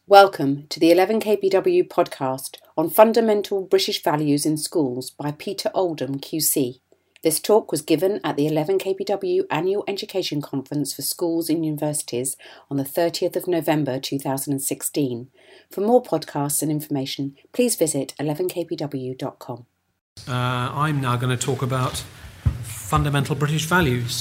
Welcome to the 11KBW podcast on fundamental British values in schools by Peter Oldham QC. This talk was given at the 11KBW Annual Education Conference for Schools and Universities on the 30th of November 2016. For more podcasts and information, please visit 11kbw.com. I'm now going to talk about fundamental British values.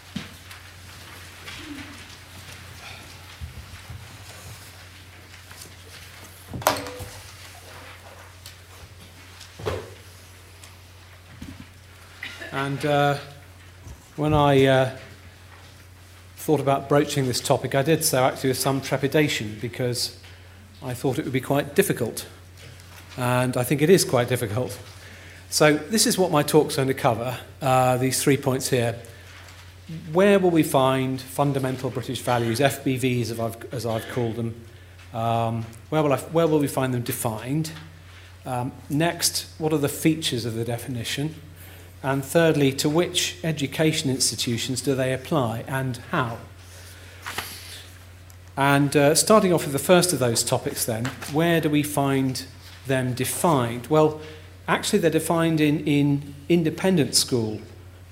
And when I thought about broaching this topic, I did so actually with some trepidation because I thought it would be quite difficult. And I think it is quite difficult. So this is what my talk's going to cover, these 3 points here. Where will we find fundamental British values, FBVs as I've called them? Where will we find them defined? Next, what are the features of the definition? And thirdly, to which education institutions do they apply and how? And starting off with the first of those topics then, where do we find them defined? Well, actually they're defined in independent school,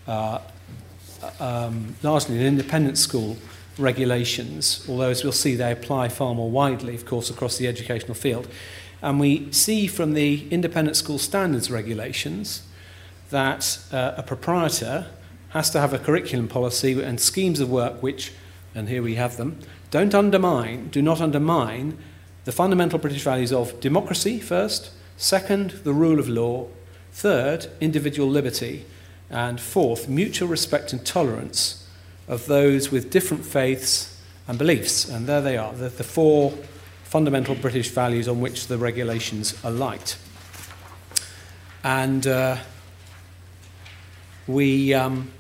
largely in independent school regulations, although as we'll see they apply far more widely, of course, across the educational field. And we see from the independent school standards regulations that a proprietor has to have a curriculum policy and schemes of work which, and here we have them, do not undermine the fundamental British values of democracy first, second, the rule of law, third, individual liberty, and fourth, mutual respect and tolerance of those with different faiths and beliefs. And there they are, the four fundamental British values on which the regulations are light. And we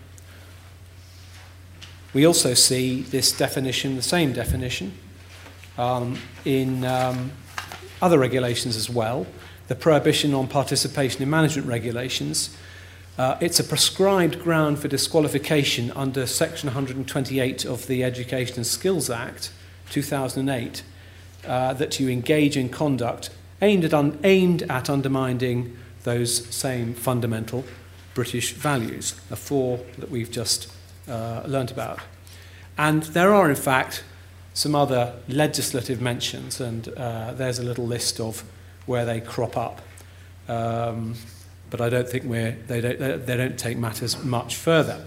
also see this definition, the same definition, in other regulations as well. The prohibition on participation in management regulations. It's a prescribed ground for disqualification under Section 128 of the Education and Skills Act, 2008, that you engage in conduct aimed at undermining those same fundamental British values, the four that we've just learnt about. And there are, in fact, some other legislative mentions, and there's a little list of where they crop up. But I don't think they don't take matters much further.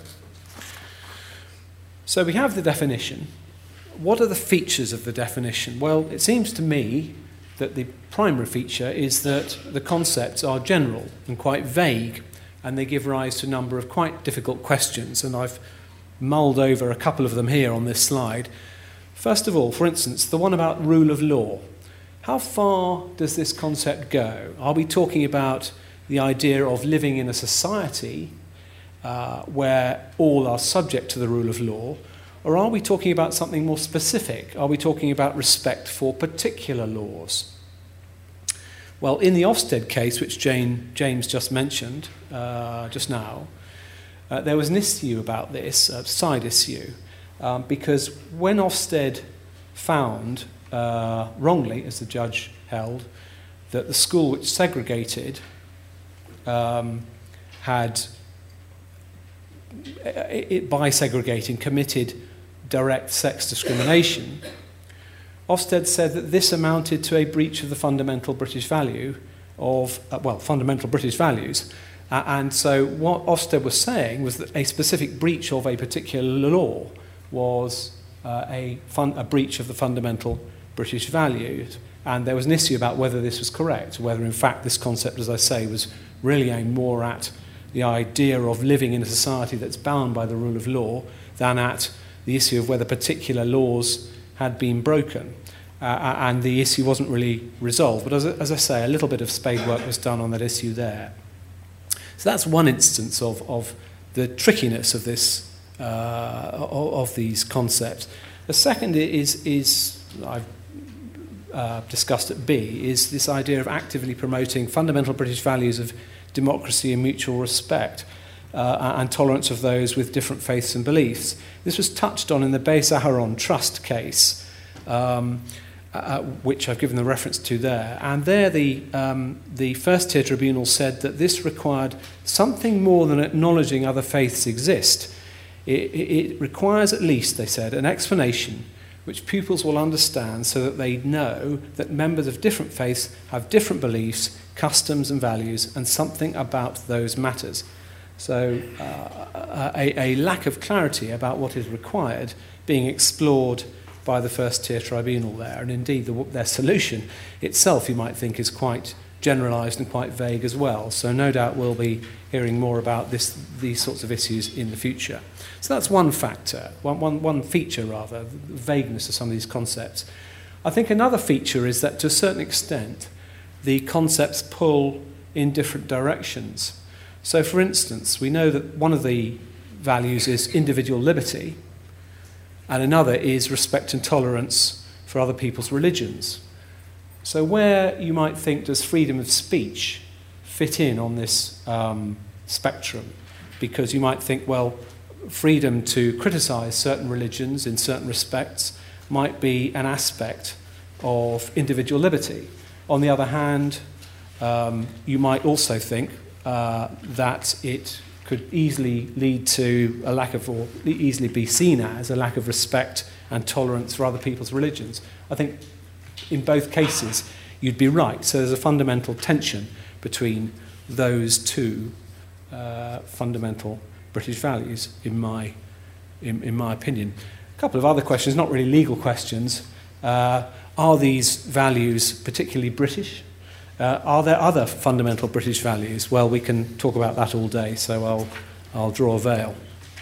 So we have the definition. What are the features of the definition? Well, it seems to me that the primary feature is that the concepts are general and quite vague, and they give rise to a number of quite difficult questions, and I've mulled over a couple of them here on this slide. First of all, for instance, the one about rule of law. How far does this concept go? Are we talking about the idea of living in a society where all are subject to the rule of law, or are we talking about something more specific? Are we talking about respect for particular laws? Well, in the Ofsted case, which James just mentioned just now, there was an issue about this, a side issue, because when Ofsted found, wrongly, as the judge held, that the school which segregated had, by segregating, committed direct sex discrimination, Ofsted said that this amounted to a breach of the fundamental British value of, fundamental British values. And so what Ofsted was saying was that a specific breach of a particular law was a breach of the fundamental British values. And there was an issue about whether this was correct, whether in fact this concept, as I say, was really aimed more at the idea of living in a society that's bound by the rule of law than at the issue of whether particular laws had been broken. And the issue wasn't really resolved. But as I say, a little bit of spade work was done on that issue there. So that's one instance of the trickiness of this of these concepts. The second is I've discussed at B, is this idea of actively promoting fundamental British values of democracy and mutual respect and tolerance of those with different faiths and beliefs. This was touched on in the Beis Aharon Trust case, which I've given the reference to there. And there the first-tier tribunal said that this required something more than acknowledging other faiths exist. It requires at least, they said, an explanation which pupils will understand so that they know that members of different faiths have different beliefs, customs and values, and something about those matters. So a lack of clarity about what is required being explored by the first-tier tribunal there. And indeed, their solution itself, you might think, is quite generalised and quite vague as well. So no doubt we'll be hearing more about these sorts of issues in the future. So that's one factor, one feature rather, the vagueness of some of these concepts. I think another feature is that to a certain extent, the concepts pull in different directions. So for instance, we know that one of the values is individual liberty, and another is respect and tolerance for other people's religions. So where you might think does freedom of speech fit in on this spectrum? Because you might think, well, freedom to criticise certain religions in certain respects might be an aspect of individual liberty. On the other hand, you might also think that it could easily lead to a lack of, or easily be seen as a lack of respect and tolerance for other people's religions. I think in both cases you'd be right. So there's a fundamental tension between those two fundamental British values, in my opinion. A couple of other questions, not really legal questions. Are these values particularly British? Are there other fundamental British values? Well, we can talk about that all day, so I'll draw a veil.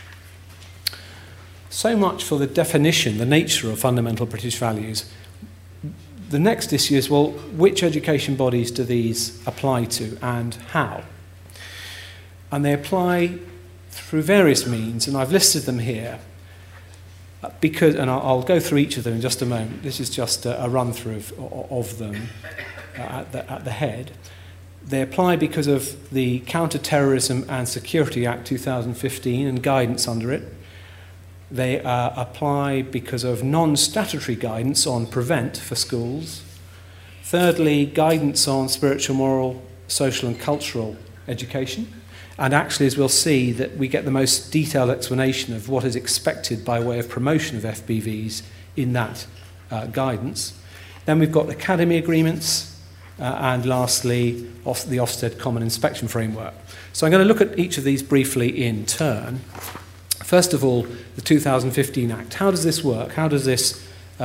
So much for the definition, the nature of fundamental British values. The next issue is, well, which education bodies do these apply to and how? And they apply through various means, and I've listed them here, because, and I'll go through each of them in just a moment. This is just a run-through of them at the head. They apply because of the Counter-Terrorism and Security Act 2015 and guidance under it. They apply because of non-statutory guidance on prevent for schools. Thirdly, guidance on spiritual, moral, social and cultural education. And actually, as we'll see, that we get the most detailed explanation of what is expected by way of promotion of FBVs in that guidance. Then we've got academy agreements, and lastly, the Ofsted Common Inspection Framework. So I'm going to look at each of these briefly in turn. First of all, the 2015 Act. How does this work? How does this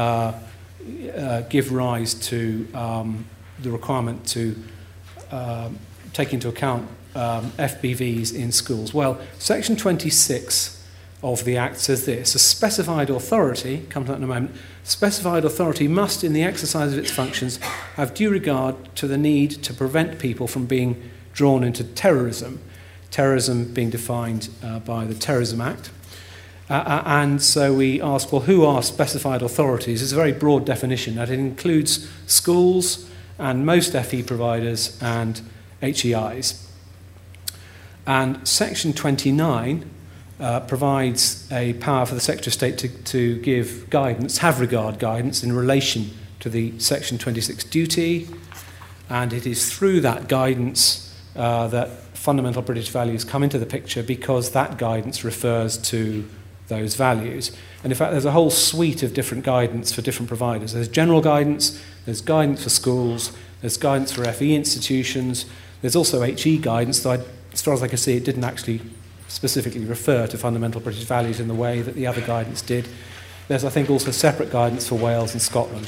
give rise to the requirement to take into account FBVs in schools? Well, Section 26 of the Act says this: a specified authority, come to that in a moment, specified authority must, in the exercise of its functions, have due regard to the need to prevent people from being drawn into terrorism, terrorism being defined by the Terrorism Act. And so we ask, well, who are specified authorities? It's a very broad definition that it includes schools and most FE providers and HEIs. And Section 29 provides a power for the Secretary of State to give guidance, have regard guidance in relation to the Section 26 duty, and it is through that guidance that fundamental British values come into the picture, because that guidance refers to those values. And in fact, there's a whole suite of different guidance for different providers. There's general guidance, there's guidance for schools, there's guidance for FE institutions, there's also HE guidance, though as far as I can see, it didn't actually specifically refer to fundamental British values in the way that the other guidance did. There's, I think, also separate guidance for Wales and Scotland.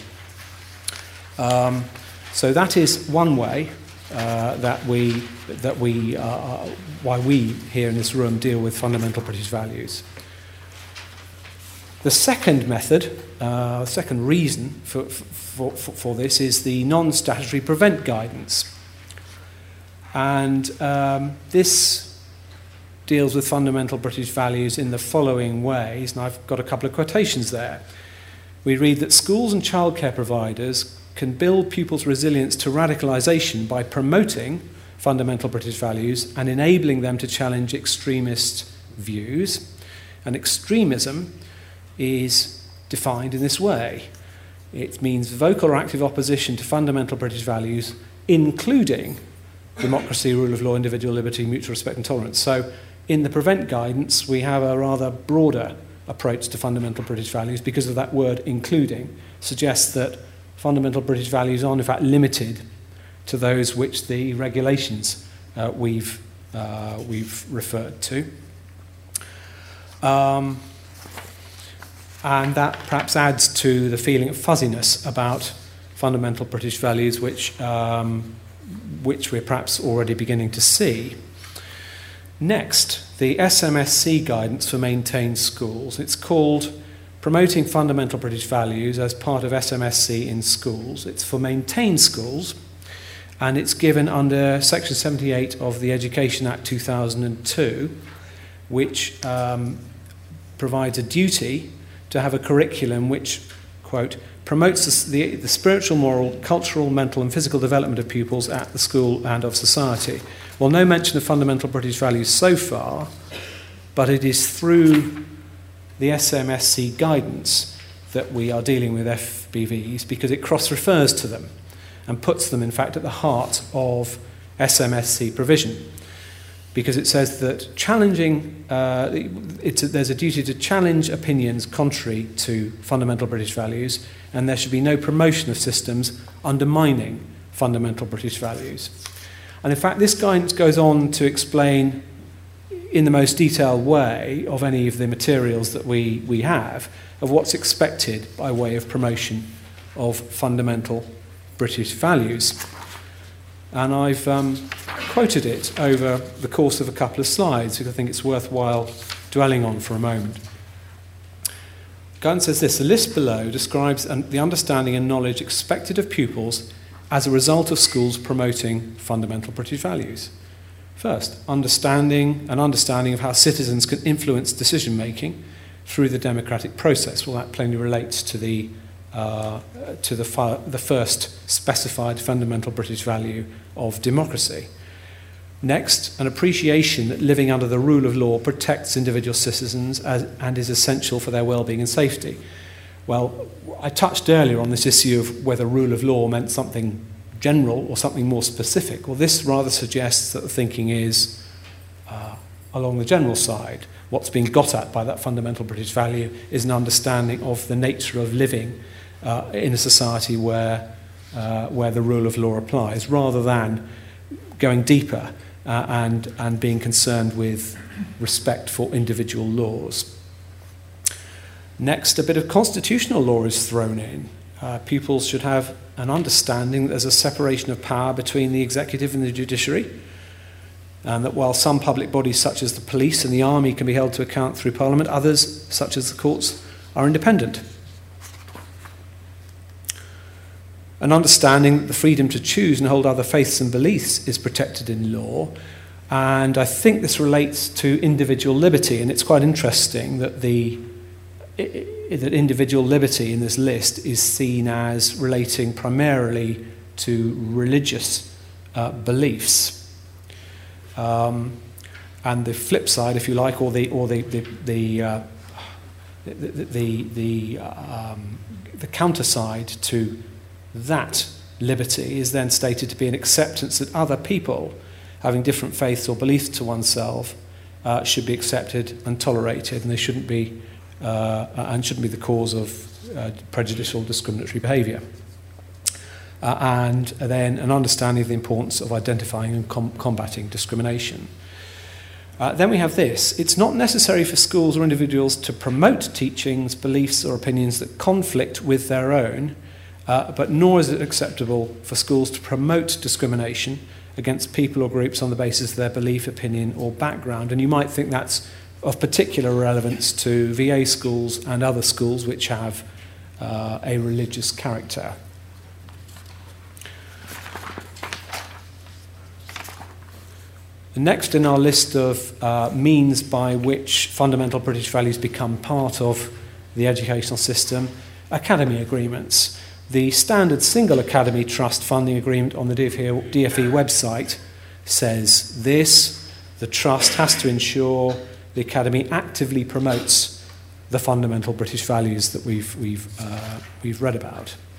So that is one way why we here in this room deal with fundamental British values. The second method, second reason for this is the non-statutory prevent guidance. And this deals with fundamental British values in the following ways, and I've got a couple of quotations there. We read that schools and childcare providers can build pupils' resilience to radicalisation by promoting fundamental British values and enabling them to challenge extremist views. And extremism is defined in this way. It means vocal or active opposition to fundamental British values, including democracy, rule of law, individual liberty, mutual respect and tolerance. So in the Prevent guidance, we have a rather broader approach to fundamental British values because of that word including suggests that fundamental British values are in fact limited to those which the regulations we've referred to. And that perhaps adds to the feeling of fuzziness about fundamental British values, which we're perhaps already beginning to see. Next, the SMSC guidance for maintained schools. It's called Promoting Fundamental British Values as part of SMSC in schools. It's for maintained schools, and it's given under Section 78 of the Education Act 2002, which provides a duty to have a curriculum which, quote, promotes the spiritual, moral, cultural, mental and physical development of pupils at the school and of society. Well, no mention of fundamental British values so far, but it is through the SMSC guidance that we are dealing with FBVs because it cross-refers to them and puts them, in fact, at the heart of SMSC provision. Because it says that challenging, there's a duty to challenge opinions contrary to fundamental British values, and there should be no promotion of systems undermining fundamental British values. And in fact, this guidance goes on to explain in the most detailed way of any of the materials that we have of what's expected by way of promotion of fundamental British values. And I've quoted it over the course of a couple of slides, which I think it's worthwhile dwelling on for a moment. Guidance says this: the list below describes the understanding and knowledge expected of pupils as a result of schools promoting fundamental British values. First, understanding of how citizens can influence decision-making through the democratic process. Well, that plainly relates to the first specified fundamental British value of democracy. Next, an appreciation that living under the rule of law protects individual citizens and is essential for their well-being and safety. Well, I touched earlier on this issue of whether rule of law meant something general or something more specific. Well, this rather suggests that the thinking is along the general side. What's being got at by that fundamental British value is an understanding of the nature of living in a society where the rule of law applies, rather than going deeper and being concerned with respect for individual laws. Next, a bit of constitutional law is thrown in. Pupils should have an understanding that there's a separation of power between the executive and the judiciary, and that while some public bodies such as the police and the army can be held to account through Parliament, others, such as the courts, are independent. An understanding that the freedom to choose and hold other faiths and beliefs is protected in law, and I think this relates to individual liberty, and it's quite interesting that that individual liberty in this list is seen as relating primarily to religious beliefs. And the flip side, if you like, or the counter side to that liberty is then stated to be an acceptance that other people having different faiths or beliefs to oneself should be accepted and tolerated, and they shouldn't be the cause of prejudicial discriminatory behaviour. And then an understanding of the importance of identifying and combating discrimination. Then we have this: it's not necessary for schools or individuals to promote teachings, beliefs or opinions that conflict with their own, but nor is it acceptable for schools to promote discrimination against people or groups on the basis of their belief, opinion or background. And you might think that's of particular relevance to VA schools and other schools which have a religious character. Next in our list of means by which fundamental British values become part of the educational system, academy agreements. The standard single academy trust funding agreement on the DFE website says this: the trust has to ensure the academy actively promotes the fundamental British values that we've read about.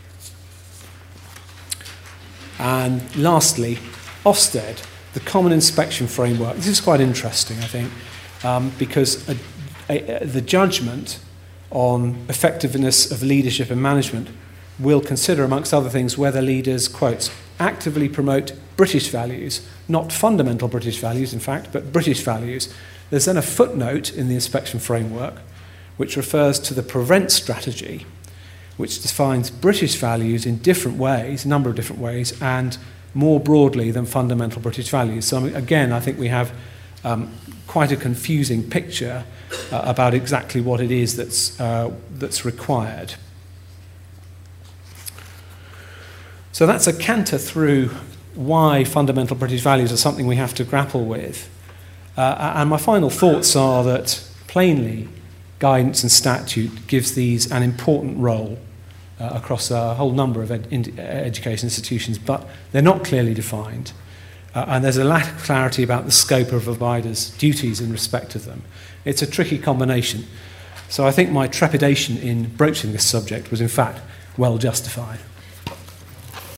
And lastly, Ofsted, the Common Inspection Framework. This is quite interesting, I think, because the judgment on effectiveness of leadership and management will consider, amongst other things, whether leaders, quotes, actively promote British values, not fundamental British values, in fact, but British values. There's then a footnote in the inspection framework which refers to the PREVENT strategy, which defines British values in different ways, a number of different ways, and more broadly than fundamental British values. So again, I think we have quite a confusing picture about exactly what it is that's required. So that's a canter through why fundamental British values are something we have to grapple with. And my final thoughts are that plainly guidance and statute gives these an important role across a whole number of education institutions, but they're not clearly defined. And there's a lack of clarity about the scope of providers' duties in respect of them. It's a tricky combination. So I think my trepidation in broaching this subject was in fact well justified.